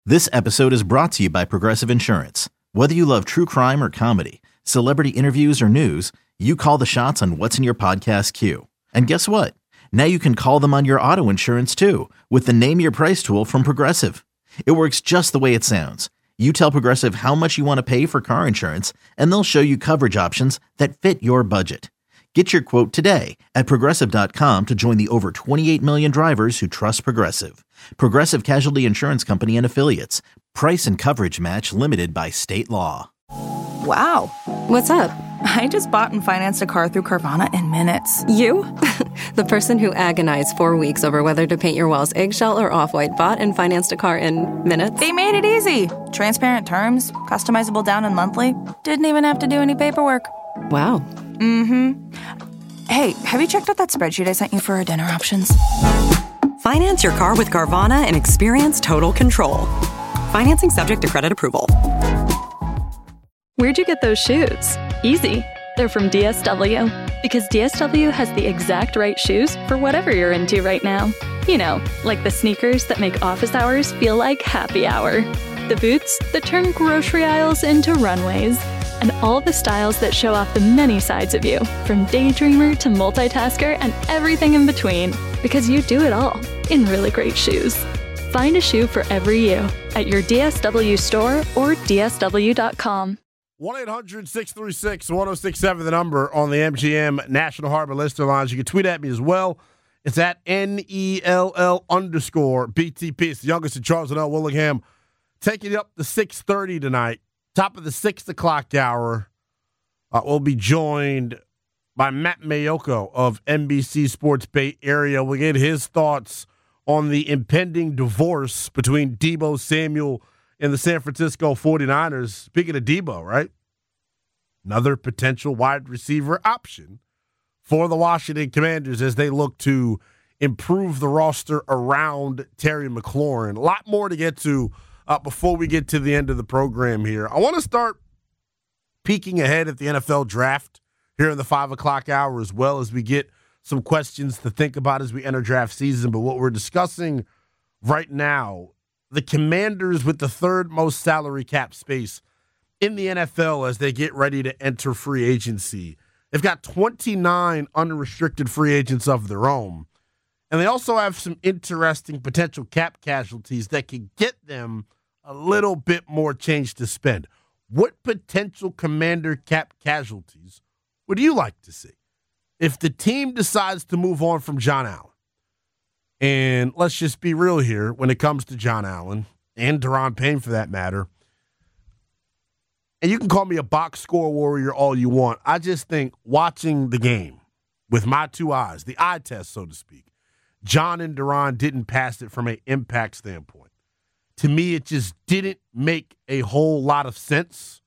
This episode is brought to you by Progressive Insurance. Whether you love true crime or comedy, celebrity interviews or news, you call the shots on what's in your podcast queue. And guess what? Now you can call them on your auto insurance too with the Name Your Price tool from Progressive. It works just the way it sounds. You tell Progressive how much you want to pay for car insurance, and they'll show you coverage options that fit your budget. Get your quote today at Progressive.com to join the over 28 million drivers who trust Progressive. Progressive Casualty Insurance Company and Affiliates. Price and coverage match limited by state law. Wow. What's up? I just bought and financed a car through Carvana in minutes. You? The person who agonized 4 weeks over whether to paint your walls eggshell or off-white bought and financed a car in minutes? They made it easy. Transparent terms, customizable down and monthly. Didn't even have to do any paperwork. Wow. Mm-hmm. Hey, have you checked out that spreadsheet I sent you for our dinner options? Finance your car with Carvana and experience total control. Financing subject to credit approval. Where'd you get those shoes? Easy. They're from DSW. Because DSW has the exact right shoes for whatever you're into right now. You know, like the sneakers that make office hours feel like happy hour. The boots that turn grocery aisles into runways. And all the styles that show off the many sides of you, from daydreamer to multitasker and everything in between. Because you do it all in really great shoes. Find a shoe for every you at your DSW store or DSW.com. 1-800-636-1067, the number on the MGM National Harbor Lister Lines. You can tweet at me as well. It's at NELL_BTP. It's the youngest in Charles and L. Willingham. Taking it up to 6:30 tonight. Top of the 6 o'clock hour, we'll be joined by Matt Mayoko of NBC Sports Bay Area. We'll get his thoughts on the impending divorce between Deebo Samuel and the San Francisco 49ers. Speaking of Deebo, right? Another potential wide receiver option for the Washington Commanders as they look to improve the roster around Terry McLaurin. A lot more to get to before we get to the end of the program here. I want to start peeking ahead at the NFL draft here in the 5 o'clock hour, as well as we get some questions to think about as we enter draft season. But what we're discussing right now, the Commanders with the third most salary cap space in the NFL as they get ready to enter free agency. They've got 29 unrestricted free agents of their own. And they also have some interesting potential cap casualties that could get them a little bit more change to spend. What potential Commander cap casualties would you like to see if the team decides to move on from John Allen? And let's just be real here when it comes to John Allen and Daron Payne for that matter. And you can call me a box score warrior all you want. I just think watching the game with my two eyes, the eye test, so to speak, John and Daron didn't pass it from an impact standpoint. To me, it just didn't make a whole lot of sense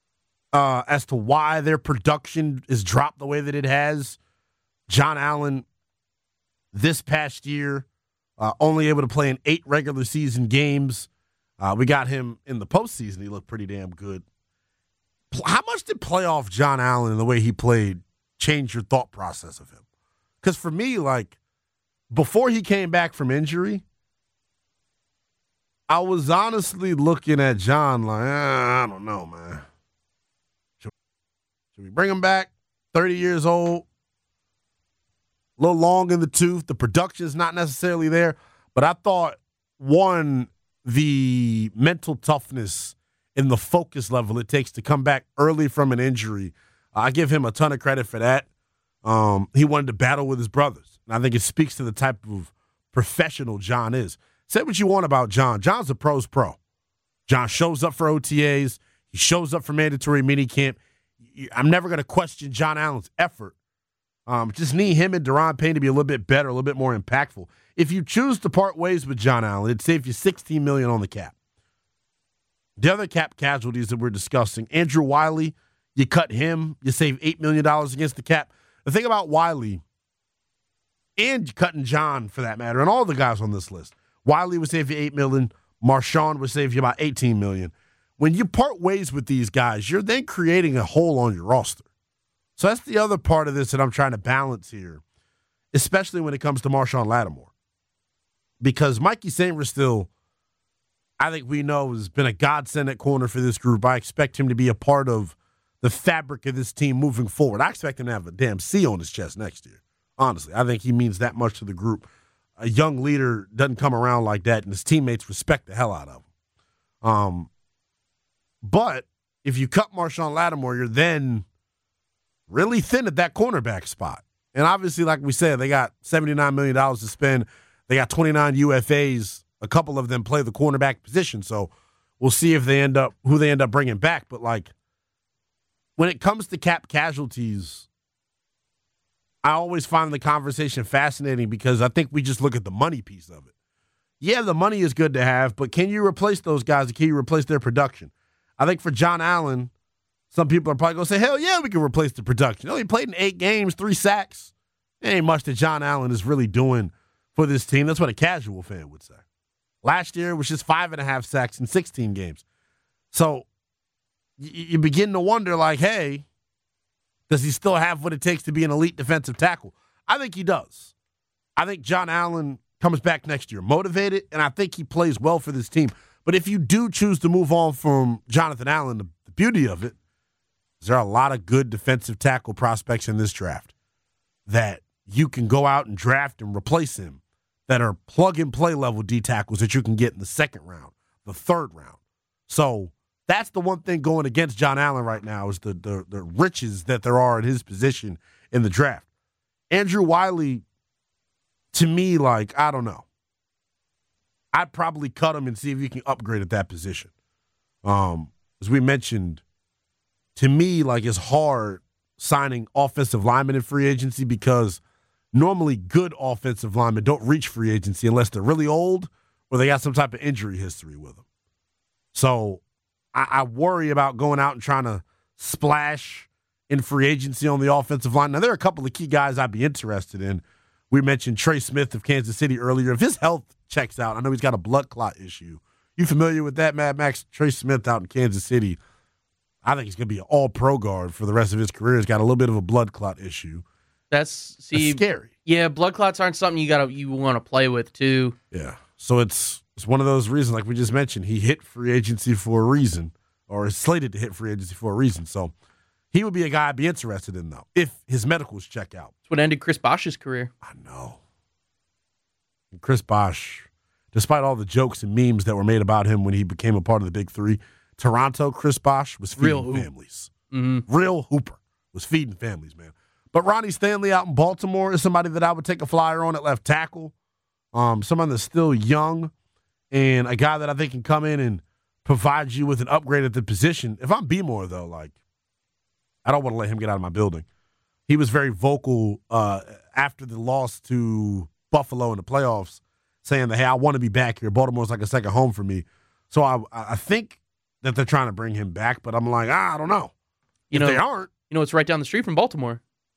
as to why their production is dropped the way that it has. John Allen, this past year, only able to play in 8 regular season games. We got him in the postseason. He looked pretty damn good. How much did playoff John Allen and the way he played change your thought process of him? Because for me, like, before he came back from injury, I was honestly looking at John like, I don't know, man. Should we bring him back? 30 years old, a little long in the tooth. The production's not necessarily there. But I thought, one, the mental toughness and the focus level it takes to come back early from an injury, I give him a ton of credit for that. He wanted to battle with his brothers. And I think it speaks to the type of professional John is. Say what you want about John. John's a pro's pro. John shows up for OTAs. He shows up for mandatory minicamp. I'm never going to question John Allen's effort. Just need him and Daron Payne to be a little bit better, a little bit more impactful. If you choose to part ways with John Allen, it'd save you $16 million on the cap. The other cap casualties that we're discussing, Andrew Wiley, you cut him, you save $8 million against the cap. The thing about Wiley, and cutting John for that matter, and all the guys on this list, Wiley would save you $8 million. Marshawn would save you about $18 million. When you part ways with these guys, you're then creating a hole on your roster. So that's the other part of this that I'm trying to balance here, especially when it comes to Marshawn Lattimore. Because Mikey Sainristil, I think we know has been a godsend at corner for this group. I expect him to be a part of the fabric of this team moving forward. I expect him to have a damn C on his chest next year. Honestly, I think he means that much to the group. A young leader doesn't come around like that, and his teammates respect the hell out of him. But if you cut Marshawn Lattimore, you're then really thin at that cornerback spot. And obviously, like we said, they got $79 million to spend. They got 29 UFAs. A couple of them play the cornerback position, so we'll see if who they end up bringing back. But like, when it comes to cap casualties, I always find the conversation fascinating because I think we just look at the money piece of it. Yeah, the money is good to have, but can you replace those guys? Can you replace their production? I think for John Allen, some people are probably going to say, hell yeah, we can replace the production. He played in 8 games, 3 sacks. There ain't much that John Allen is really doing for this team. That's what a casual fan would say. Last year, it was just 5.5 sacks in 16 games. So you begin to wonder, like, hey, does he still have what it takes to be an elite defensive tackle? I think he does. I think John Allen comes back next year motivated, and I think he plays well for this team. But if you do choose to move on from Jonathan Allen, the beauty of it is there are a lot of good defensive tackle prospects in this draft that you can go out and draft and replace him that are plug-and-play level D tackles that you can get in the 2nd round, the 3rd round. So that's the one thing going against John Allen right now is the riches that there are at his position in the draft. Andrew Wiley, to me, like, I don't know. I'd probably cut him and see if you can upgrade at that position. As we mentioned, to me, like, it's hard signing offensive linemen in free agency because normally good offensive linemen don't reach free agency unless they're really old or they got some type of injury history with them. So I worry about going out and trying to splash in free agency on the offensive line. Now, there are a couple of key guys I'd be interested in. We mentioned Trey Smith of Kansas City earlier. If his health checks out, I know he's got a blood clot issue. You familiar with that, Mad Max? Trey Smith out in Kansas City, I think he's going to be an all-pro guard for the rest of his career. He's got a little bit of a blood clot issue. That's scary. Yeah, blood clots aren't something you want to play with too. Yeah, so it's one of those reasons, like we just mentioned. He hit free agency for a reason, or is slated to hit free agency for a reason. So he would be a guy I'd be interested in, though, if his medicals check out. That's what ended Chris Bosh's career. I know. And Chris Bosh, despite all the jokes and memes that were made about him when he became a part of the Big Three, Toronto, Chris Bosh was feeding families. Mm-hmm. Real hooper. Was feeding families, man. But Ronnie Stanley out in Baltimore is somebody that I would take a flyer on at left tackle. Someone that's still young and a guy that I think can come in and provide you with an upgrade at the position. If I'm B-More, though, like, I don't want to let him get out of my building. He was very vocal after the loss to Buffalo in the playoffs, saying that, hey, I want to be back here. Baltimore's like a second home for me. So I think that they're trying to bring him back, but I'm like, I don't know. If they aren't. You know, it's right down the street from Baltimore.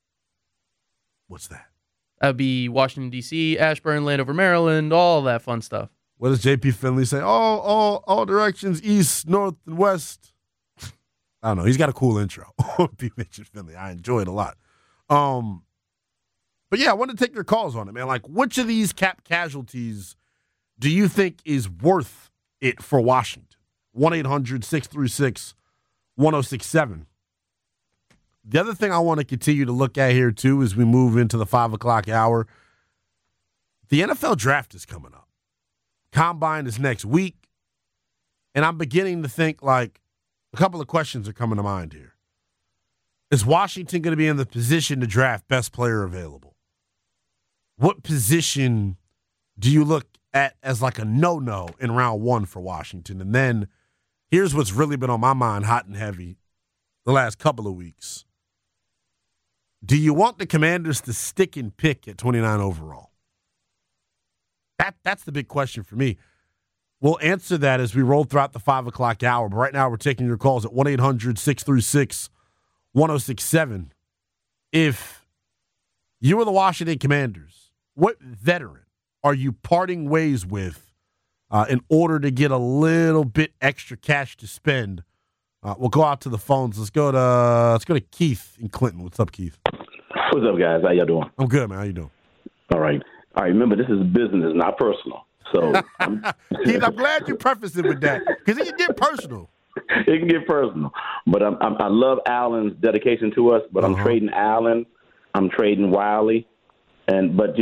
What's that? That would be Washington, D.C., Ashburn, Landover, Maryland, all that fun stuff. What does J.P. Finley say? All directions, east, north, and west. I don't know. He's got a cool intro. P. Mitchell Finley. I enjoy it a lot. But, yeah, I want to take your calls on it, man. Like, which of these cap casualties do you think is worth it for Washington? 1-800-636-1067. The other thing I want to continue to look at here, too, as we move into the 5 o'clock hour, the NFL draft is coming up. Combine is next week. And I'm beginning to think, like, a couple of questions are coming to mind here. Is Washington going to be in the position to draft best player available? What position do you look at as like a no-no in round 1 for Washington? And then here's what's really been on my mind hot and heavy the last couple of weeks. Do you want the Commanders to stick and pick at 29 overall? That's the big question for me. We'll answer that as we roll throughout the 5 o'clock hour. But right now we're taking your calls at 1-800-636-1067. If you were the Washington Commanders, what veteran are you parting ways with in order to get a little bit extra cash to spend? We'll go out to the phones. Let's go to Keith in Clinton. What's up, Keith? What's up, guys? How y'all doing? I'm good, man. How you doing? All right. Remember, this is business, not personal. So, Keith, I'm glad you prefaced it with that because it can get personal. It can get personal, but I love Allen's dedication to us. But I'm trading Allen, I'm trading Wiley, but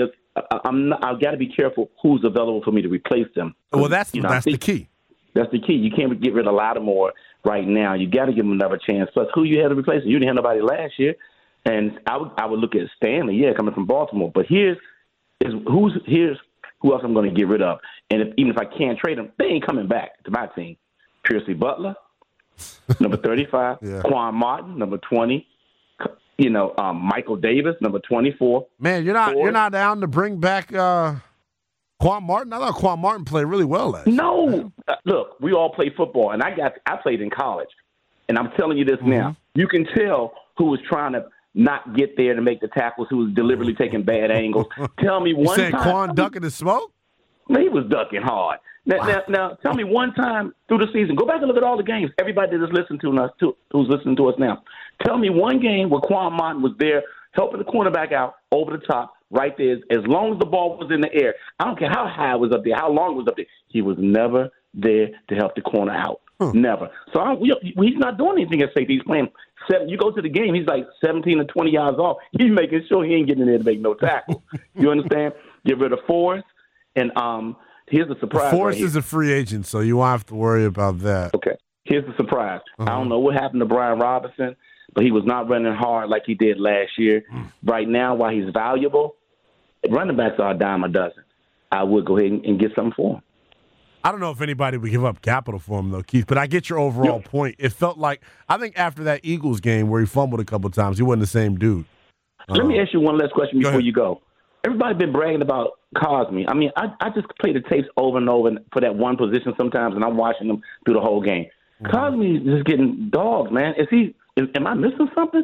I've got to be careful who's available for me to replace them. Well, that's the key. That's the key. You can't get rid of Lattimore right now. You got to give him another chance. Plus, who you had to replace him? You didn't have nobody last year, and I would look at Stanley, coming from Baltimore. But here's who else I'm going to get rid of, and even if I can't trade them, they ain't coming back to my team. Piercy Butler, number 35. Quan Martin, number 20. Michael Davis, number 24. Man, you're not down to bring back Quan Martin? I thought Quan Martin played really well last year. No. Look, we all play football, and I played in college. And I'm telling you this now. You can tell who was trying to not get there to make the tackles, who was deliberately taking bad angles. Tell me one time. You saying Quan ducking the smoke? He was ducking hard. Now, tell me one time through the season. Go back and look at all the games. Everybody that's listening to us, who's listening to us now. Tell me one game where Quan Martin was there helping the cornerback out over the top, right there. As long as the ball was in the air, I don't care how high it was up there, how long it was up there. He was never there to help the corner out. Never. So he's not doing anything at safety. He's playing 7. You go to the game, he's like 17 or 20 yards off. He's making sure he ain't getting in there to make no tackle. You understand? Get rid of Forrest and here's the surprise. Forrest is a free agent, so you won't have to worry about that. Okay. Here's the surprise. I don't know what happened to Brian Robinson, but he was not running hard like he did last year. Right now, while he's valuable, running backs are a dime a dozen. I would go ahead and get something for him. I don't know if anybody would give up capital for him, though, Keith, but I get your overall point. It felt like, I think after that Eagles game where he fumbled a couple times, he wasn't the same dude. Let me ask you one last question before you go. Everybody's been bragging about Cosmi. I mean, I just play the tapes over and over for that one position sometimes, and I'm watching them through the whole game. Cosmi is just getting dogged, man. Am I missing something?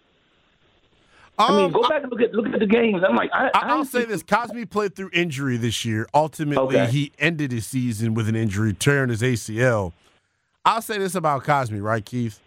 Go back and look at the games. I'm like, I'll say this. Cosmi played through injury this year. Ultimately, he ended his season with an injury, tearing his ACL. I'll say this about Cosmi, right, Keith?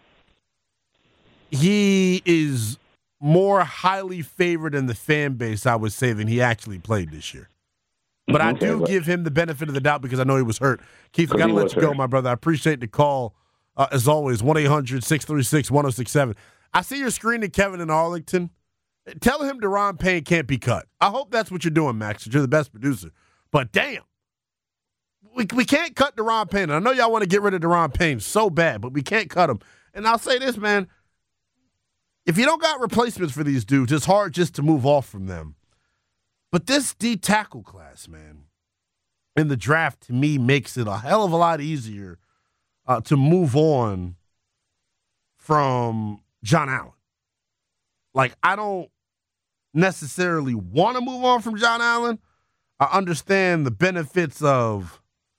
He is more highly favored in the fan base, I would say, than he actually played this year. But I do give him the benefit of the doubt because I know he was hurt. Keith, I got to let you go, my brother. I appreciate the call, as always, 1-800-636-1067. I see your screen to Kevin in Arlington. Tell him Deron Payne can't be cut. I hope that's what you're doing, Max, because you're the best producer. But damn, we can't cut Deron Payne. I know y'all want to get rid of Deron Payne so bad, but we can't cut him. And I'll say this, man. If you don't got replacements for these dudes, it's hard just to move off from them. But this D tackle class, man, in the draft, to me, makes it a hell of a lot easier to move on from John Allen. Like, I don't necessarily want to move on from John Allen. I understand the benefits of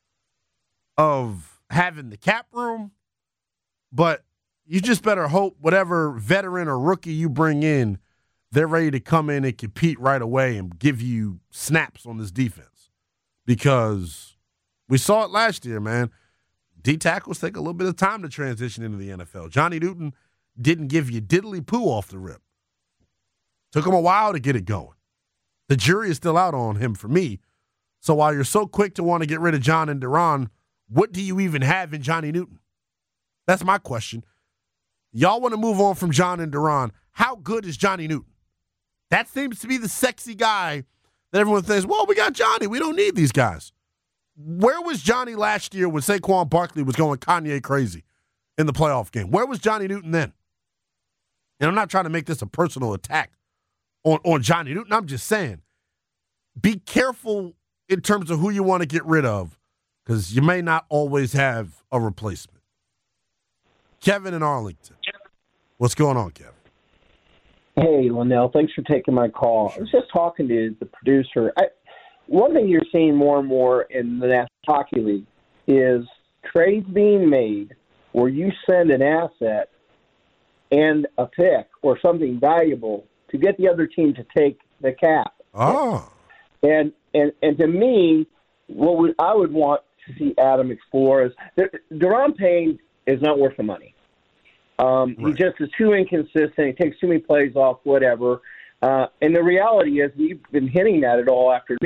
having the cap room, but you just better hope whatever veteran or rookie you bring in, they're ready to come in and compete right away and give you snaps on this defense. Because we saw it last year, man. D tackles take a little bit of time to transition into the NFL. Johnny Newton didn't give you diddly poo off the rip. Took him a while to get it going. The jury is still out on him for me. So while you're so quick to want to get rid of John and Deron, what do you even have in Johnny Newton? That's my question. Y'all want to move on from John and Deron. How good is Johnny Newton? That seems to be the sexy guy that everyone thinks, well, we got Johnny. We don't need these guys. Where was Johnny last year when Saquon Barkley was going Kanye crazy in the playoff game? Where was Johnny Newton then? And I'm not trying to make this a personal attack on Johnny Newton. I'm just saying, be careful in terms of who you want to get rid of because you may not always have a replacement. Kevin in Arlington. What's going on, Kevin? Hey, Linnell. Thanks for taking my call. I was just talking to the producer. One thing you're seeing more and more in the National Hockey League is trades being made where you send an asset and a pick or something valuable to get the other team to take the cap. Oh. And to me, I would want to see Adam explore is Deron Payne is not worth the money. Right. He just is too inconsistent. He takes too many plays off, whatever. And the reality is we've been hitting that all afternoon.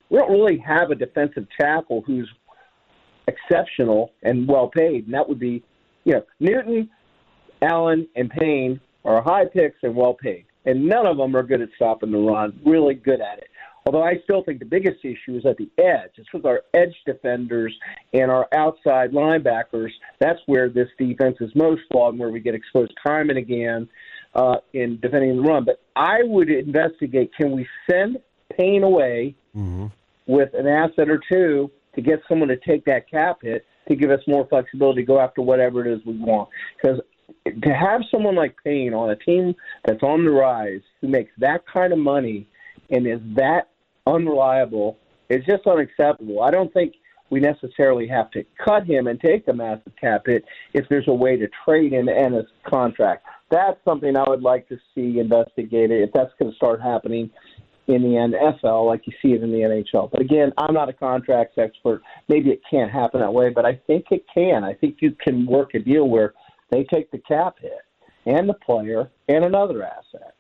we don't really have a defensive tackle who's exceptional and well paid, and that would be, Newton, Allen, and Payne are high picks and well paid, and none of them are good at stopping the run, really good at it. Although I still think the biggest issue is at the edge. It's with our edge defenders and our outside linebackers. That's where this defense is most flawed and where we get exposed time and again in defending the run. But I would investigate, can we send Payne away with an asset or two to get someone to take that cap hit to give us more flexibility to go after whatever it is we want? Because to have someone like Payne on a team that's on the rise who makes that kind of money and is that unreliable is just unacceptable. I don't think we necessarily have to cut him and take the massive cap hit if there's a way to trade him and his contract. That's something I would like to see investigated if that's going to start happening in the NFL like you see it in the NHL. But again, I'm not a contracts expert. Maybe it can't happen that way, but I think it can. I think you can work a deal where they take the cap hit and the player and another asset.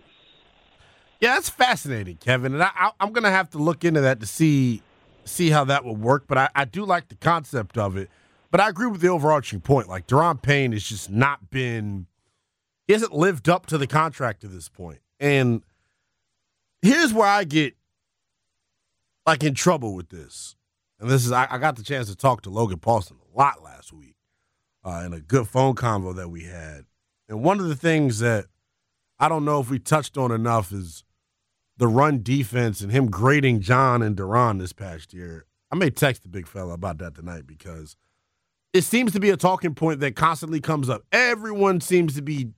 Yeah, that's fascinating, Kevin. And I'm going to have to look into that to see how that would work. But I do like the concept of it. But I agree with the overarching point. Like, Daron Payne has just not been – he hasn't lived up to the contract to this point. And here's where I get, like, in trouble with this. And this is – I got the chance to talk to Logan Paulson a lot last week in a good phone convo that we had. And one of the things that I don't know if we touched on enough is the run defense and him grading John and Daron this past year. I may text the big fella about that tonight because it seems to be a talking point that constantly comes up. Everyone seems to be,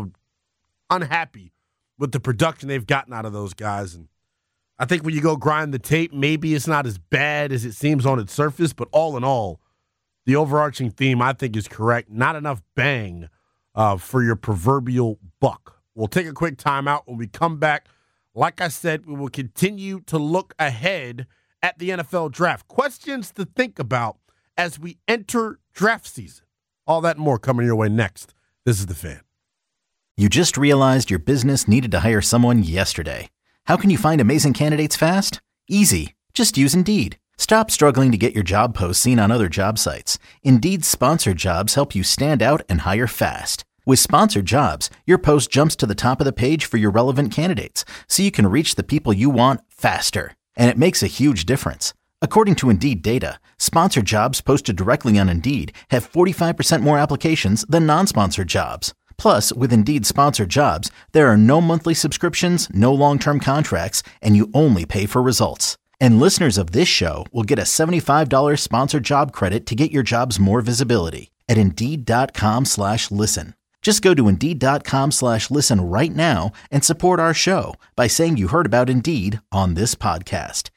unhappy with the production they've gotten out of those guys. And I think when you go grind the tape, maybe it's not as bad as it seems on its surface, but all in all, the overarching theme I think is correct. Not enough bang for your proverbial buck. We'll take a quick timeout. When we come back, like I said, we will continue to look ahead at the NFL draft. Questions to think about as we enter draft season. All that and more coming your way next. This is The Fan. You just realized your business needed to hire someone yesterday. How can you find amazing candidates fast? Easy. Just use Indeed. Stop struggling to get your job posts seen on other job sites. Indeed's sponsored jobs help you stand out and hire fast. With sponsored jobs, your post jumps to the top of the page for your relevant candidates, so you can reach the people you want faster. And it makes a huge difference. According to Indeed data, sponsored jobs posted directly on Indeed have 45% more applications than non-sponsored jobs. Plus, with Indeed sponsored jobs, there are no monthly subscriptions, no long-term contracts, and you only pay for results. And listeners of this show will get a $75 sponsored job credit to get your jobs more visibility at Indeed.com/listen. Just go to Indeed.com/listen right now and support our show by saying you heard about Indeed on this podcast.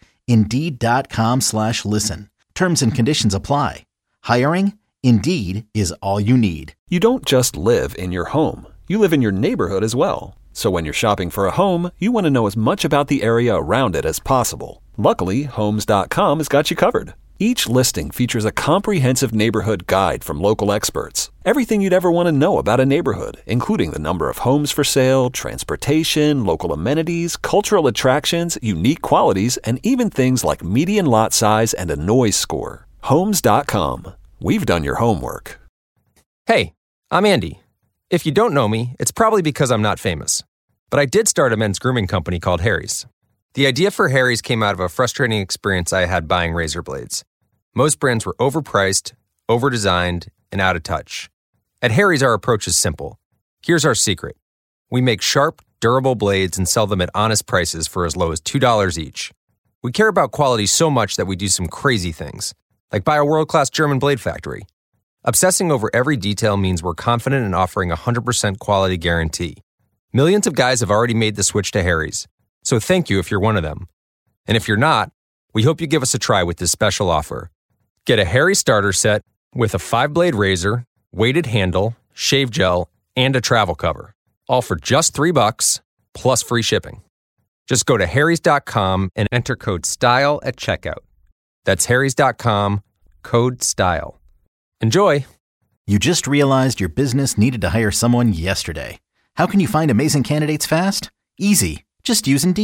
Indeed.com/listen. Terms and conditions apply. Hiring? Indeed is all you need. You don't just live in your home. You live in your neighborhood as well. So when you're shopping for a home, you want to know as much about the area around it as possible. Luckily, Homes.com has got you covered. Each listing features a comprehensive neighborhood guide from local experts. Everything you'd ever want to know about a neighborhood, including the number of homes for sale, transportation, local amenities, cultural attractions, unique qualities, and even things like median lot size and a noise score. Homes.com. We've done your homework. Hey, I'm Andy. If you don't know me, it's probably because I'm not famous. But I did start a men's grooming company called Harry's. The idea for Harry's came out of a frustrating experience I had buying razor blades. Most brands were overpriced, overdesigned, and out of touch. At Harry's, our approach is simple. Here's our secret. We make sharp, durable blades and sell them at honest prices for as low as $2 each. We care about quality so much that we do some crazy things, like buy a world-class German blade factory. Obsessing over every detail means we're confident in offering a 100% quality guarantee. Millions of guys have already made the switch to Harry's, so thank you if you're one of them. And if you're not, we hope you give us a try with this special offer. Get a Harry's starter set with a 5-blade razor, weighted handle, shave gel, and a travel cover, all for just $3 plus free shipping. Just go to harrys.com and enter code STYLE at checkout. That's harrys.com, code STYLE. Enjoy! You just realized your business needed to hire someone yesterday. How can you find amazing candidates fast? Easy. Just use Indeed.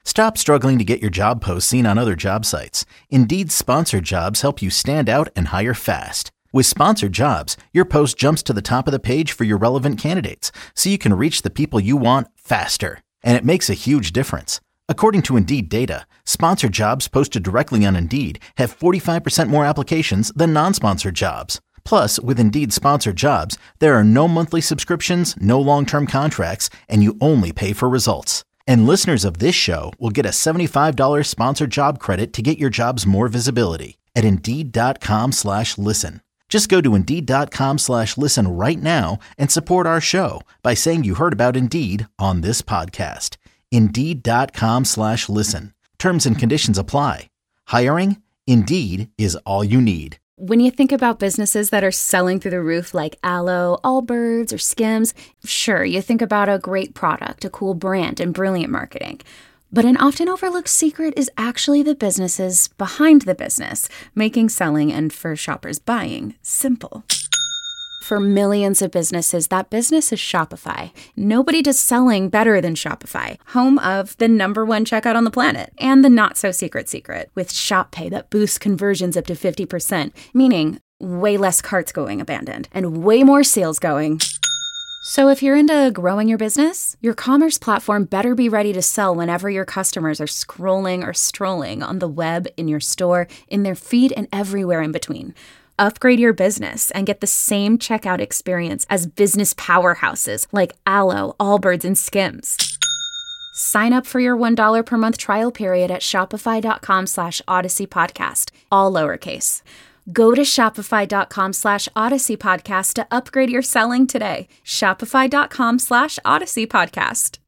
Stop struggling to get your job posts seen on other job sites. Indeed's sponsored jobs help you stand out and hire fast. With sponsored jobs, your post jumps to the top of the page for your relevant candidates, so you can reach the people you want faster. And it makes a huge difference. According to Indeed data, sponsored jobs posted directly on Indeed have 45% more applications than non-sponsored jobs. Plus, with Indeed sponsored jobs, there are no monthly subscriptions, no long-term contracts, and you only pay for results. And listeners of this show will get a $75 sponsored job credit to get your jobs more visibility at Indeed.com/listen. Just go to Indeed.com/listen right now and support our show by saying you heard about Indeed on this podcast. Indeed.com/listen. Terms and conditions apply. Hiring? Indeed is all you need. When you think about businesses that are selling through the roof like Aloe, Allbirds, or Skims, sure, you think about a great product, a cool brand, and brilliant marketing. But an often overlooked secret is actually the businesses behind the business, making selling and, for shoppers, buying simple. For millions of businesses, that business is Shopify. Nobody does selling better than Shopify, home of the #1 checkout on the planet, and the not-so-secret secret, with Shop Pay that boosts conversions up to 50%, meaning way less carts going abandoned, and way more sales going. So if you're into growing your business, your commerce platform better be ready to sell whenever your customers are scrolling or strolling on the web, in your store, in their feed, and everywhere in between. Upgrade your business and get the same checkout experience as business powerhouses like Aloe, Allbirds, and Skims. Sign up for your $1 per month trial period at shopify.com/Odyssey Podcast, all lowercase. Go to shopify.com/Odyssey Podcast to upgrade your selling today. Shopify.com/Odyssey Podcast.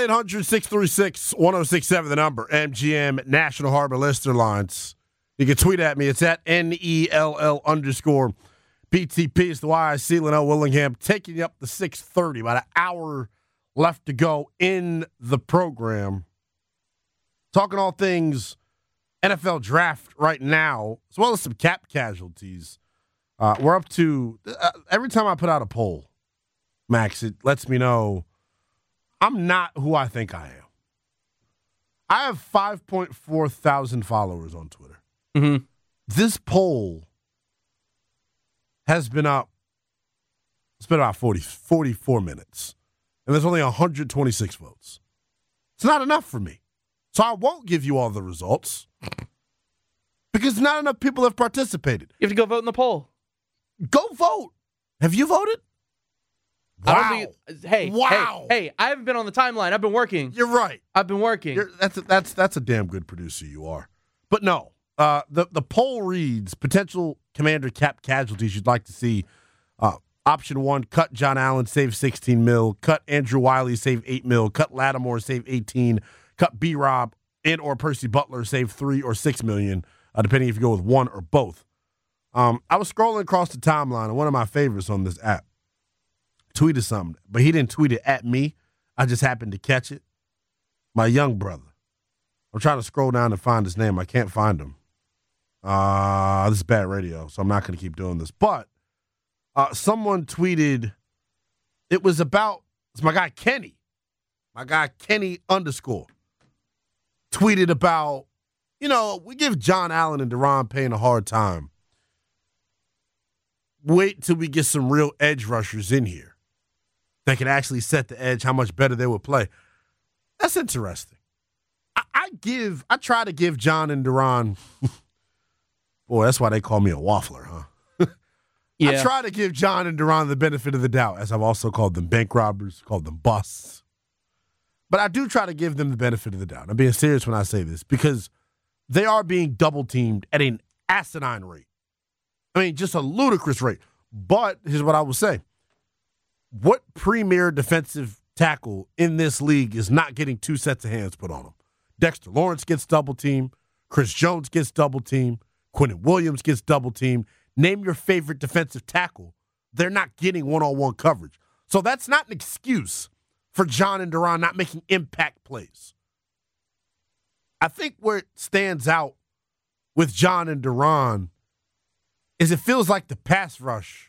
1-800-636-1067, the number. MGM National Harbor Lister Lines. You can tweet at me. It's at NELL_PTP. It's the YIC, Linnell Willingham, taking you up to 6:30. About an hour left to go in the program. Talking all things NFL draft right now, as well as some cap casualties. We're up to, every time I put out a poll, Max, it lets me know I'm not who I think I am. I have 5.4 thousand followers on Twitter. Mm-hmm. This poll has been up, it's been about 44 minutes, and there's only 126 votes. It's not enough for me. So I won't give you all the results because not enough people have participated. You have to go vote in the poll. Go vote. Have you voted? Wow. Wow. Hey, I haven't been on the timeline. I've been working. You're right. I've been working. That's a damn good producer you are. But no. The poll reads, potential commander cap casualties you'd like to see. Option 1, cut John Allen, save $16 million. Cut Andrew Wiley, save $8 million. Cut Lattimore, save $18 million. Cut B-Rob and or Percy Butler, save $3 or $6 million, depending if you go with one or both. I was scrolling across the timeline, and one of my favorites on this app tweeted something, but he didn't tweet it at me. I just happened to catch it. My young brother. I'm trying to scroll down and find his name. I can't find him. This is bad radio, so I'm not going to keep doing this. But someone tweeted, it's my guy Kenny. My guy Kenny _ tweeted about, we give John Allen and Deron Payne a hard time. Wait till we get some real edge rushers in here that can actually set the edge, how much better they would play. That's interesting. I try to give John and Deron, boy, that's why they call me a waffler, huh? Yeah. I try to give John and Deron the benefit of the doubt, as I've also called them bank robbers, called them busts. But I do try to give them the benefit of the doubt. I'm being serious when I say this, because they are being double-teamed at an asinine rate. I mean, just a ludicrous rate. But here's what I will say. What premier defensive tackle in this league is not getting two sets of hands put on him? Dexter Lawrence gets double-teamed. Chris Jones gets double-teamed. Quinnen Williams gets double-teamed. Name your favorite defensive tackle. They're not getting one-on-one coverage. So that's not an excuse for John and Deron not making impact plays. I think where it stands out with John and Deron is it feels like the pass rush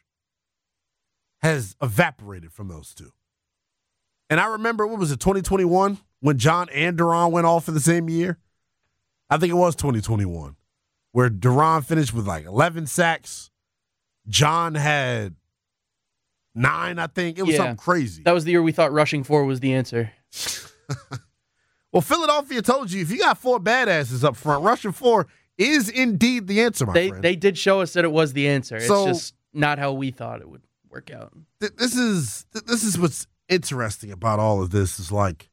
has evaporated from those two. And I remember, 2021, when John and Duron went off in the same year? I think it was 2021, where Duron finished with like 11 sacks. John had 9, I think. It was something crazy. That was the year we thought rushing 4 was the answer. Well, Philadelphia told you, if you got 4 badasses up front, rushing 4 is indeed the answer, my friend. They did show us that it was the answer. So, it's just not how we thought it would work out. This is what's interesting about all of this is like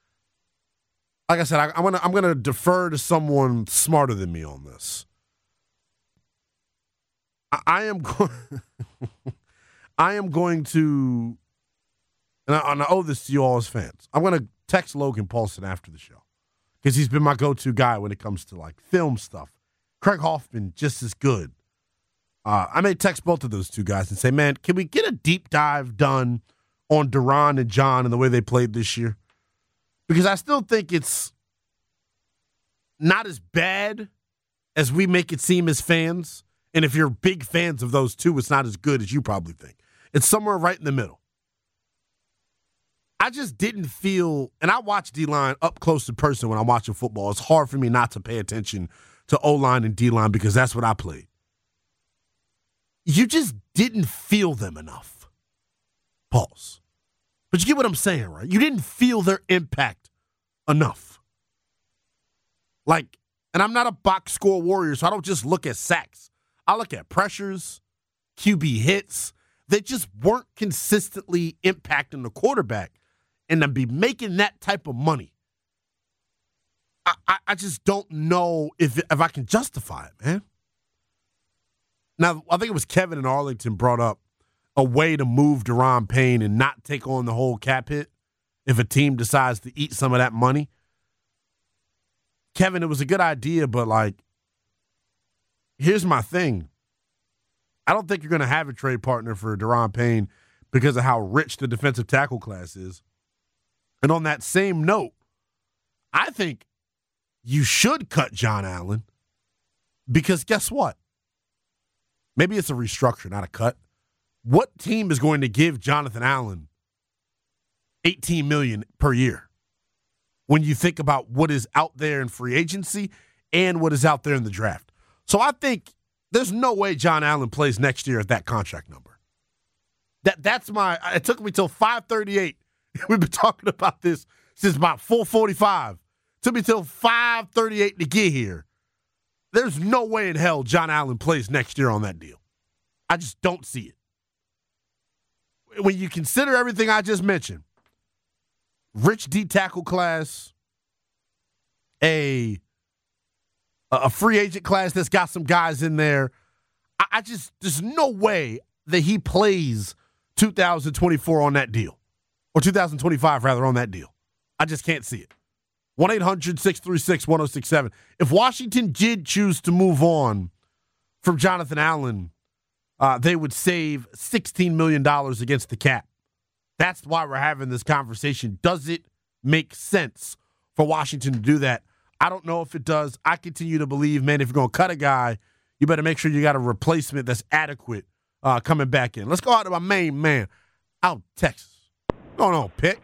I said, I'm gonna defer to someone smarter than me on this. I am going to, and I owe this to you all as fans. I'm going to text Logan Paulson after the show because he's been my go-to guy when it comes to like film stuff. Craig Hoffman, just as good. I may text both of those two guys and say, man, can we get a deep dive done on Duron and John and the way they played this year? Because I still think it's not as bad as we make it seem as fans. And if you're big fans of those two, it's not as good as you probably think. It's somewhere right in the middle. I just didn't feel, and I watch D-line up close in person when I'm watching football. It's hard for me not to pay attention to O-line and D-line because that's what I played. You just didn't feel them enough. Pause. But you get what I'm saying, right? You didn't feel their impact enough. Like, and I'm not a box score warrior, so I don't just look at sacks. I look at pressures, QB hits. They just weren't consistently impacting the quarterback. And to be making that type of money, I just don't know if I can justify it, man. Now, I think it was Kevin in Arlington brought up a way to move Daron Payne and not take on the whole cap hit if a team decides to eat some of that money. Kevin, it was a good idea, but, like, here's my thing. I don't think you're going to have a trade partner for Daron Payne because of how rich the defensive tackle class is. And on that same note, I think you should cut John Allen because guess what? Maybe it's a restructure, not a cut. What team is going to give Jonathan Allen $18 million per year when you think about what is out there in free agency and what is out there in the draft? So I think there's no way John Allen plays next year at that contract number. That's my. It took me till 5:38. We've been talking about this since about 4:45. It took me till 5:38 to get here. There's no way in hell John Allen plays next year on that deal. I just don't see it. When you consider everything I just mentioned, rich D tackle class, a free agent class that's got some guys in there, there's no way that he plays 2024 on that deal, or 2025 rather on that deal. I just can't see it. 1-800-636-1067. If Washington did choose to move on from Jonathan Allen, they would save $16 million against the cap. That's why we're having this conversation. Does it make sense for Washington to do that? I don't know if it does. I continue to believe, man, if you're going to cut a guy, you better make sure you got a replacement that's adequate coming back in. Let's go out to my main man out Texas. What's going on, Pitt?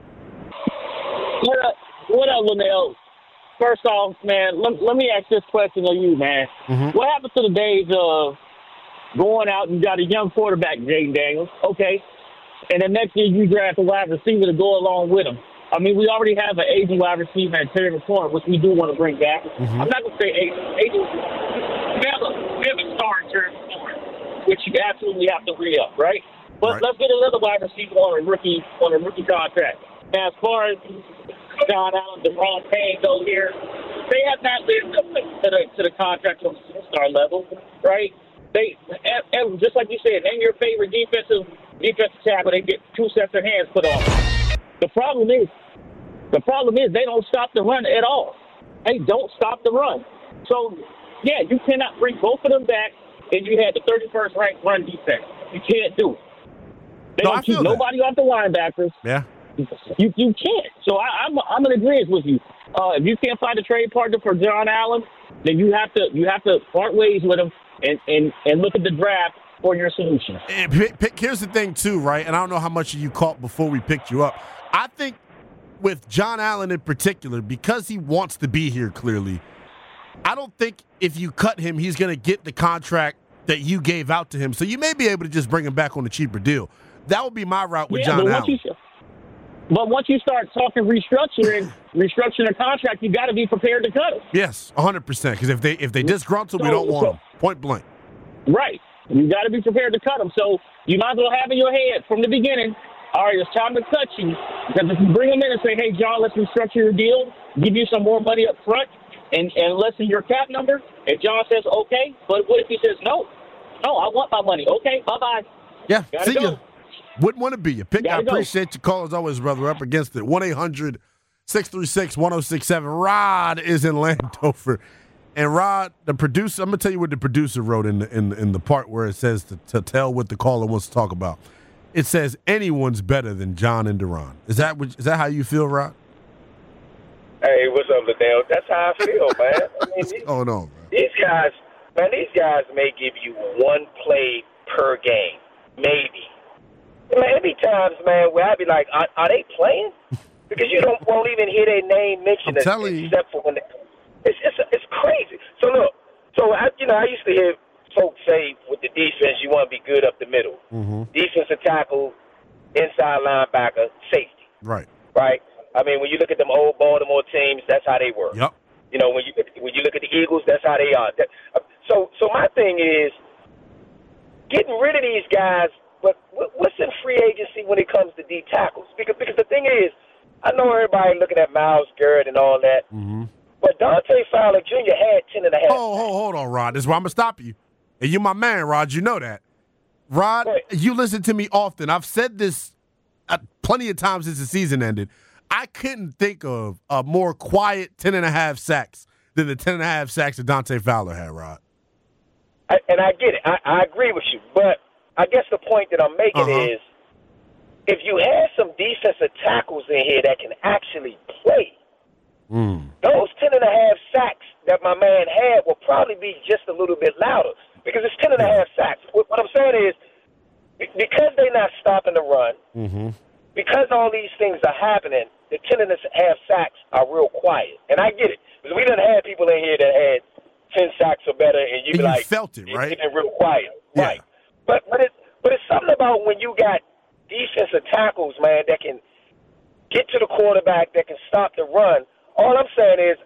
What up, Linnell? First off, man, let me ask this question of you, man. Mm-hmm. What happened to the days of going out and got a young quarterback, Jaden Daniels, okay, and the next year you draft a wide receiver to go along with him? I mean, we already have an aging wide receiver in Terry McLaurin, which we do want to bring back. Mm-hmm. I'm not going to say aging. We have a star in Terry McLaurin, which you absolutely have to re-up, right? But let's get another wide receiver on a rookie contract. Now, as far as John Allen, Daron Payne go here, they have not lived up to the contract on the superstar level, right? They, and just like you said, name your favorite defensive tackle, they get 2 sets of hands put on. The problem is they don't stop the run at all. They don't stop the run. So, yeah, you cannot bring both of them back and you had the 31st ranked run defense. You can't do it. They don't keep nobody off the linebackers. Yeah. You can't. So I'm in agreement with you. If you can't find a trade partner for John Allen, then you have to part ways with him and look at the draft for your solution. Here's the thing too, right? And I don't know how much of you caught before we picked you up. I think with John Allen in particular, because he wants to be here clearly, I don't think if you cut him, he's going to get the contract that you gave out to him. So you may be able to just bring him back on a cheaper deal. That would be my route with John Allen. But once you start talking restructuring a contract, you got to be prepared to cut him. Yes, 100%. Because if they disgruntle, we don't want him. Point blank. Right. You got to be prepared to cut him. So you might as well have in your head from the beginning, all right, it's time to cut you. Because if you bring him in and say, hey, John, let's restructure your deal, give you some more money up front, and lessen your cap number, and John says, okay, but what if he says, no, I want my money. Okay, bye-bye. Yeah, Gotta see go. ya. Wouldn't want to be you. I appreciate your call as always, brother. Up against it. 1-800-636-1067. Rod is in Landover. And Rod, the producer, I'm going to tell you what the producer wrote in the part where it says to tell what the caller wants to talk about. It says anyone's better than John and Deron. Is that how you feel, Rod? Hey, what's up, Liddell? That's how I feel, man. I mean, What's going on, man? These guys may give you one play per game, maybe. Man, there be times, man, where I be like, are they playing? Because you won't even hear their name mentioned except for when it's crazy. So look, I used to hear folks say with the defense, you want to be good up the middle. Mm-hmm. Defensive tackle, inside linebacker, safety. Right. I mean, when you look at them old Baltimore teams, that's how they work. Yep. You know, when you look at the Eagles, that's how they are. So my thing is getting rid of these guys. But what's in free agency when it comes to D tackles? Because the thing is, I know everybody looking at Myles Garrett and all that, but Dante Fowler Jr. had 10 and a half. Hold on, Rod. This is where I'm going to stop you. And you're my man, Rod. You know that. Rod, you listen to me often. I've said this plenty of times since the season ended. I couldn't think of a more quiet 10 and a half sacks than the 10 and a half sacks that Dante Fowler had, Rod. And I get it. I agree with you. But I guess the point that I'm making is if you had some defensive tackles in here that can actually play, those 10 and a half sacks that my man had will probably be just a little bit louder because it's 10 and a half sacks. What I'm saying is because they're not stopping the run, because all these things are happening, the 10 and a half sacks are real quiet. And I get it. Because we done had people in here that had 10 sacks or better, and you like, felt it, right? It's getting real quiet. Yeah. Right. But it's something about when you got defensive tackles, man, that can get to the quarterback, that can stop the run. All I'm saying is,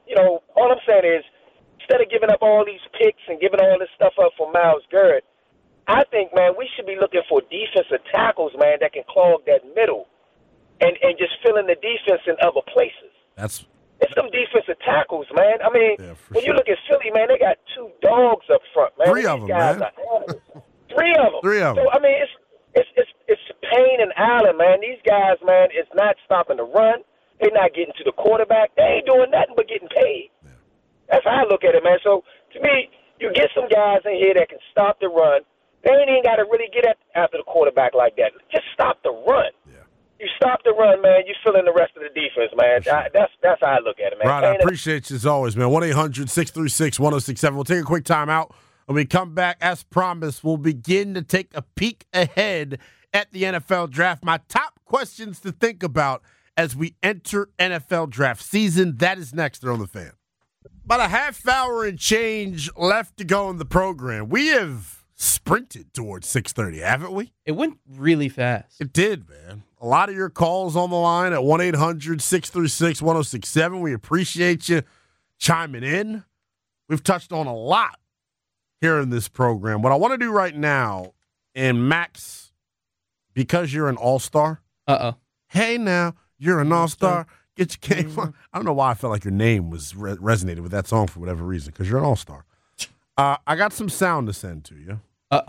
instead of giving up all these picks and giving all this stuff up for Myles Garrett, I think, man, we should be looking for defensive tackles, man, that can clog that middle and just fill in the defense in other places. It's some defensive tackles, man. I mean, when you look at Philly, man, they got 2 dogs up front, man. Three of them, man. Three of them. So, I mean, it's Payne and Allen, man. These guys, man, it's not stopping the run. They're not getting to the quarterback. They ain't doing nothing but getting paid. Yeah. That's how I look at it, man. So, to me, you get some guys in here that can stop the run. They ain't even got to really get after the quarterback like that. Just stop the run. Yeah. You stop the run, man. You fill in the rest of the defense, man. That's how I look at it, man. Rod, I appreciate you as always, man. 1-800-636-1067. We'll take a quick time out. When we come back, as promised, we'll begin to take a peek ahead at the NFL draft. My top questions to think about as we enter NFL draft season. That is next on The Fan. About a half hour and change left to go in the program. We have sprinted towards 6:30, haven't we? It went really fast. It did, man. A lot of your calls on the line at 1-800-636-1067. We appreciate you chiming in. We've touched on a lot here in this program. What I want to do right now, and Max, because you're an all-star. Hey, now, you're an all-star. Get your game on. I don't know why I felt like your name was resonated with that song for whatever reason, because you're an all-star. I got some sound to send to you.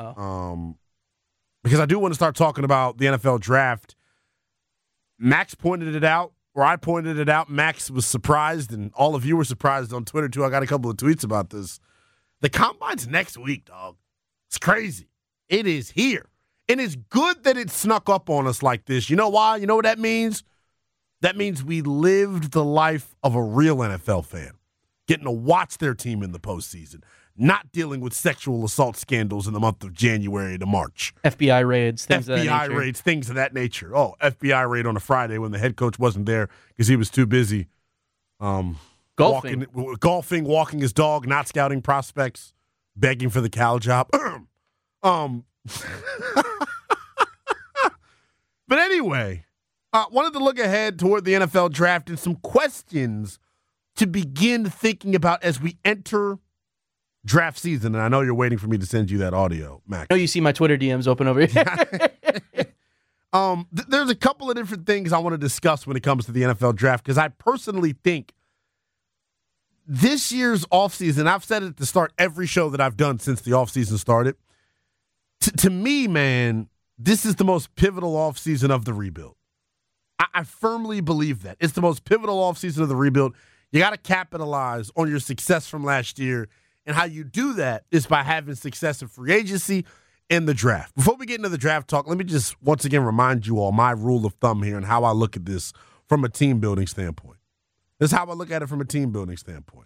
Because I do want to start talking about the NFL draft. Max pointed it out, or I pointed it out. Max was surprised, and all of you were surprised on Twitter, too. I got a couple of tweets about this. The Combine's next week, dog. It's crazy. It is here. And it's good that it snuck up on us like this. You know why? You know what that means? That means we lived the life of a real NFL fan, getting to watch their team in the postseason, not dealing with sexual assault scandals in the month of January to March. FBI raids, things of that FBI nature. raids, things of that nature. Oh, FBI raid on a Friday when the head coach wasn't there because he was too busy golfing, walking his dog, not scouting prospects, begging for the Cal job. But anyway, wanted to look ahead toward the NFL draft and some questions to begin thinking about as we enter draft season. And I know you're waiting for me to send you that audio, Mac. I know you see my Twitter DMs open over here. There's a couple of different things I want to discuss when it comes to the NFL draft because I personally think this year's offseason, I've said it at the start every show that I've done since the offseason started. To me, man, this is the most pivotal offseason of the rebuild. I firmly believe that. It's the most pivotal offseason of the rebuild. You got to capitalize on your success from last year, and how you do that is by having success in free agency and the draft. Before we get into the draft talk, let me just once again remind you all my rule of thumb here and how I look at this from a team-building standpoint. This is how I look at it from a team-building standpoint.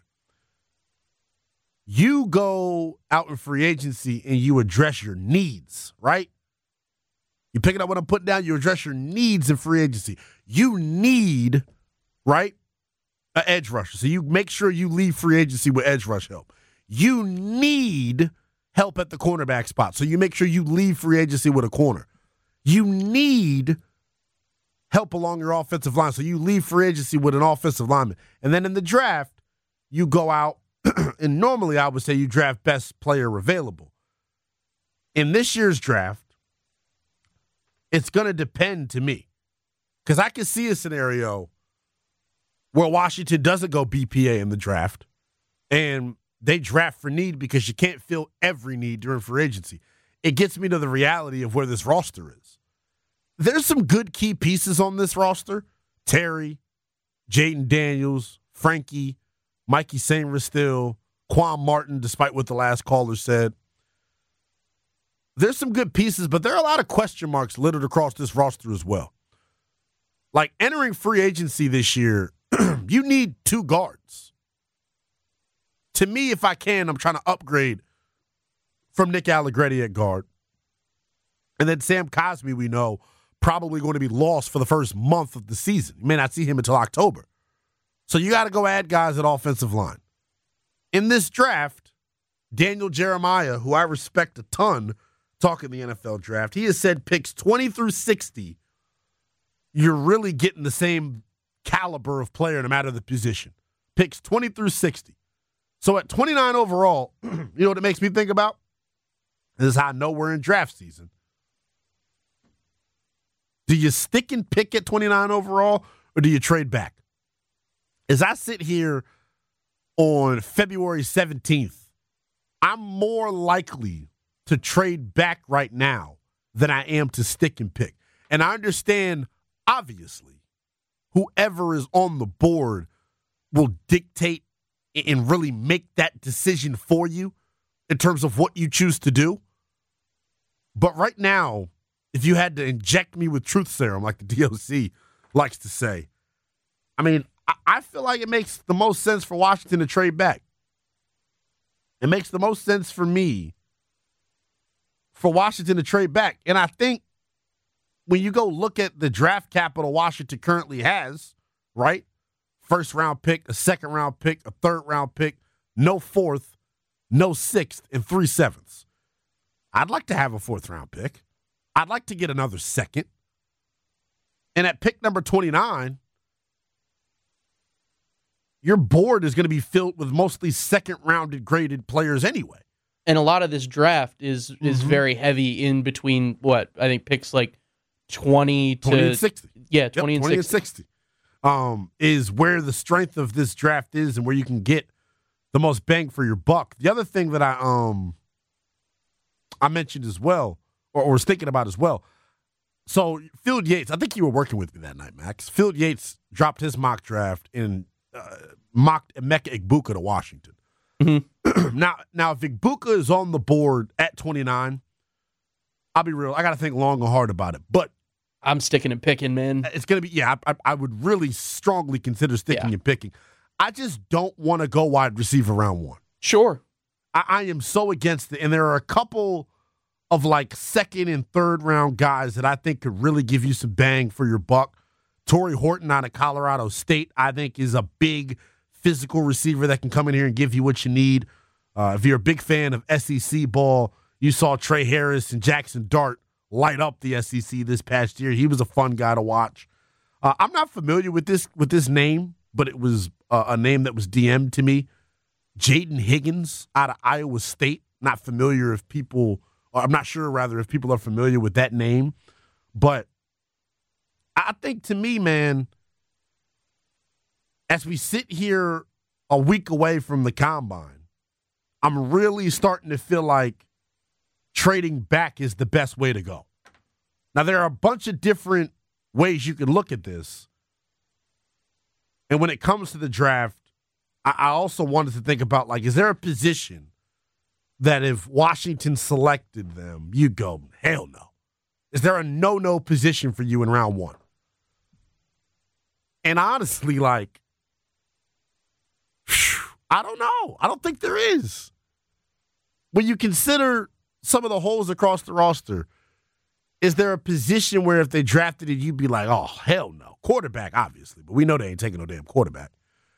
You go out in free agency and you address your needs, right? You picking up what I'm putting down, you address your needs in free agency. You need, right, an edge rusher. So you make sure you leave free agency with edge rush help. You need help at the cornerback spot. So you make sure you leave free agency with a corner. You need help along your offensive line. So you leave free agency with an offensive lineman. And then in the draft, you go out, and normally I would say you draft best player available. In this year's draft, it's going to depend to me. Because I can see a scenario where Washington doesn't go BPA in the draft, and they draft for need because you can't fill every need during free agency. It gets me to the reality of where this roster is. There's some good key pieces on this roster. Terry, Jaden Daniels, Frankie, Mikey Sainristil, Quan Martin, despite what the last caller said. There's some good pieces, but there are a lot of question marks littered across this roster as well. Like entering free agency this year, you need 2 guards. To me, if I can, I'm trying to upgrade from Nick Allegretti at guard. And then Sam Cosmi, we know, probably going to be lost for the first month of the season. You may not see him until October. So you got to go add guys at offensive line. In this draft, Daniel Jeremiah, who I respect a ton, talking the NFL draft, he has said picks 20 through 60, you're really getting the same caliber of player no matter the position. Picks 20 through 60. So at 29 overall, you know what it makes me think about? This is how I know we're in draft season. Do you stick and pick at 29 overall, or do you trade back? As I sit here on February 17th, I'm more likely to trade back right now than I am to stick and pick. And I understand, obviously, whoever is on the board will dictate and really make that decision for you in terms of what you choose to do. But right now, if you had to inject me with truth serum, like the DOC likes to say, I mean, I feel like it makes the most sense for Washington to trade back. It makes the most sense for me for Washington to trade back. And I think when you go look at the draft capital Washington currently has, right? First round pick, a second round pick, a third round pick, no fourth, no sixth, and 3 sevenths. I'd like to have a 4th round pick. I'd like to get another second. And at pick number 29, your board is going to be filled with mostly second-rounded graded players anyway. And a lot of this draft is very heavy in between, what, I think picks like 20 and 60. Yeah, 20 yep, and 20 60. And 60. Is where the strength of this draft is and where you can get the most bang for your buck. The other thing that I mentioned as well, or was thinking about as well. So Field Yates, I think you were working with me that night, Max. Field Yates dropped his mock draft and mocked Emeka Egbuka to Washington. Mm-hmm. Now, if Egbuka is on the board at 29, I'll be real. I got to think long and hard about it. But I'm sticking and picking, man. It's going to be, I would really strongly consider sticking and picking. I just don't want to go wide receiver round 1. Sure. I am so against it. And there are a couple of like second and third round guys that I think could really give you some bang for your buck. Torrey Horton out of Colorado State, I think, is a big physical receiver that can come in here and give you what you need. If you're a big fan of SEC ball, you saw Trey Harris and Jackson Dart light up the SEC this past year. He was a fun guy to watch. I'm not familiar with this name, but it was a name that was DM'd to me. Jaden Higgins out of Iowa State. I'm not sure if people are familiar with that name. But I think, to me, man, as we sit here a week away from the combine, I'm really starting to feel like trading back is the best way to go. Now, there are a bunch of different ways you can look at this. And when it comes to the draft, I also wanted to think about, like, is there a position that if Washington selected them, you go, hell no? Is there a no-no position for you in round one? And honestly, like, I don't know. I don't think there is. When you consider some of the holes across the roster, is there a position where if they drafted it, you'd be like, oh, hell no? Quarterback, obviously, but we know they ain't taking no damn quarterback.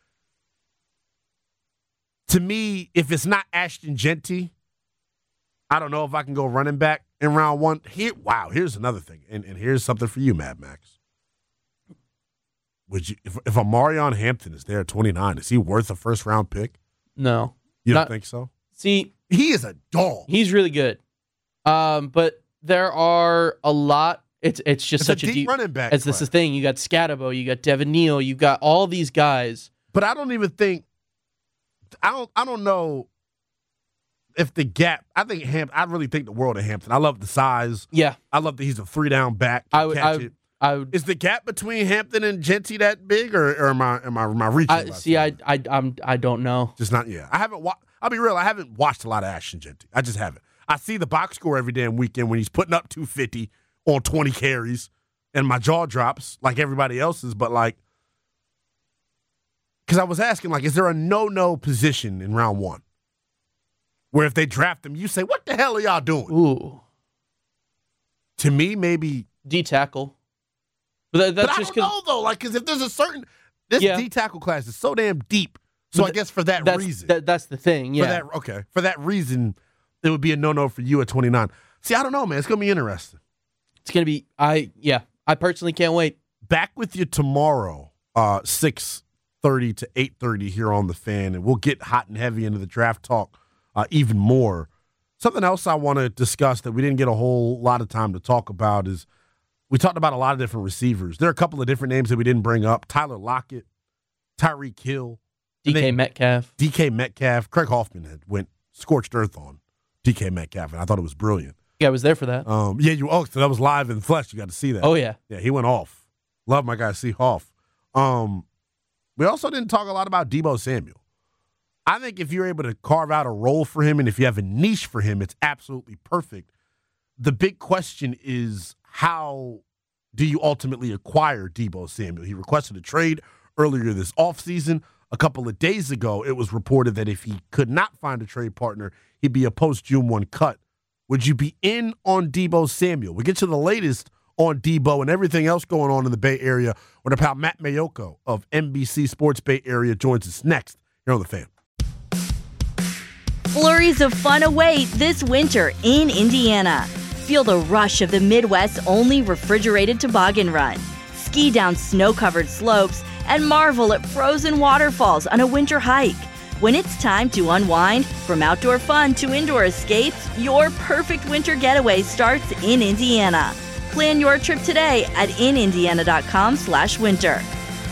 To me, if it's not Ashton Genty, I don't know if I can go running back in round one. Here's another thing, and here's something for you, Mad Max. Would you, if Amarion Hampton is there at 29, is he worth a first-round pick? No. You don't think so? See, he is a dog. He's really good. But there are a lot. It's just such a deep running back. It's this thing. You got Scatabo, you got Devin Neal, you got all these guys. But I don't even think. I don't know if the gap. I really think the world of Hampton. I love the size. Yeah. I love that he's a 3-down back. Is the gap between Hampton and Genty that big, or am I reaching? I don't know. Just not. Yeah, I haven't. I'll be real. I haven't watched a lot of Ashton Genty. I just haven't. I see the box score every damn weekend when he's putting up 250 on 20 carries, and my jaw drops like everybody else's. But like, because I was asking, like, is there a no position in round one where if they draft him, you say, what the hell are y'all doing? Ooh. To me, maybe D tackle. But that's just because. I don't know, though. Like, because if there's this D tackle class is so damn deep. So I guess for that reason. That's the thing, yeah. For that reason, it would be a no-no for you at 29. See, I don't know, man. It's going to be interesting. It's going to be, I personally can't wait. Back with you tomorrow, 6:30 to 8:30 here on The Fan, and we'll get hot and heavy into the draft talk even more. Something else I want to discuss that we didn't get a whole lot of time to talk about is we talked about a lot of different receivers. There are a couple of different names that we didn't bring up. Tyler Lockett, Tyreek Hill. DK Metcalf. Craig Hoffman had went scorched earth on DK Metcalf, and I thought it was brilliant. Yeah, I was there for that. So that was live in flesh. You got to see that. Oh, yeah. Yeah, he went off. Love my guy, C. Hoff. We also didn't talk a lot about Deebo Samuel. I think if you're able to carve out a role for him and if you have a niche for him, it's absolutely perfect. The big question is, how do you ultimately acquire Deebo Samuel? He requested a trade earlier this offseason. A couple of days ago, it was reported that if he could not find a trade partner, he'd be a post-June 1 cut. Would you be in on Deebo Samuel? We get to the latest on Deebo and everything else going on in the Bay Area when our pal Matt Mayoko of NBC Sports Bay Area joins us next here on The Fan. Flurries of fun await this winter in Indiana. Feel the rush of the Midwest's only refrigerated toboggan run. Ski down snow-covered slopes and marvel at frozen waterfalls on a winter hike. When it's time to unwind, from outdoor fun to indoor escapes, your perfect winter getaway starts in Indiana. Plan your trip today at inindiana.com/winter.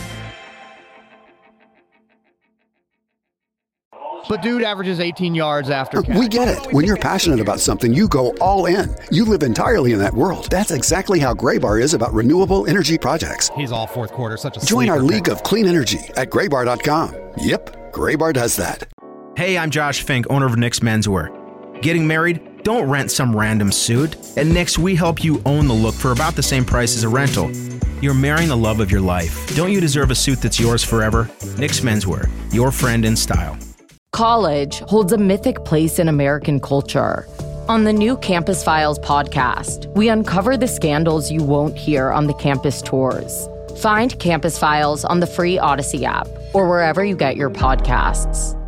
But dude averages 18 yards after catch. We get it. When you're passionate about something, you go all in. You live entirely in that world. That's exactly how Graybar is about renewable energy projects. He's all fourth quarter, such a Join our league of clean energy at Graybar.com. Yep, Graybar does that. Hey, I'm Josh Fink, owner of Nick's Menswear. Getting married? Don't rent some random suit. At Nick's, we help you own the look for about the same price as a rental. You're marrying the love of your life. Don't you deserve a suit that's yours forever? Nick's Menswear, your friend in style. College holds a mythic place in American culture. On the new Campus Files podcast, we uncover the scandals you won't hear on the campus tours. Find Campus Files on the free Odyssey app or wherever you get your podcasts.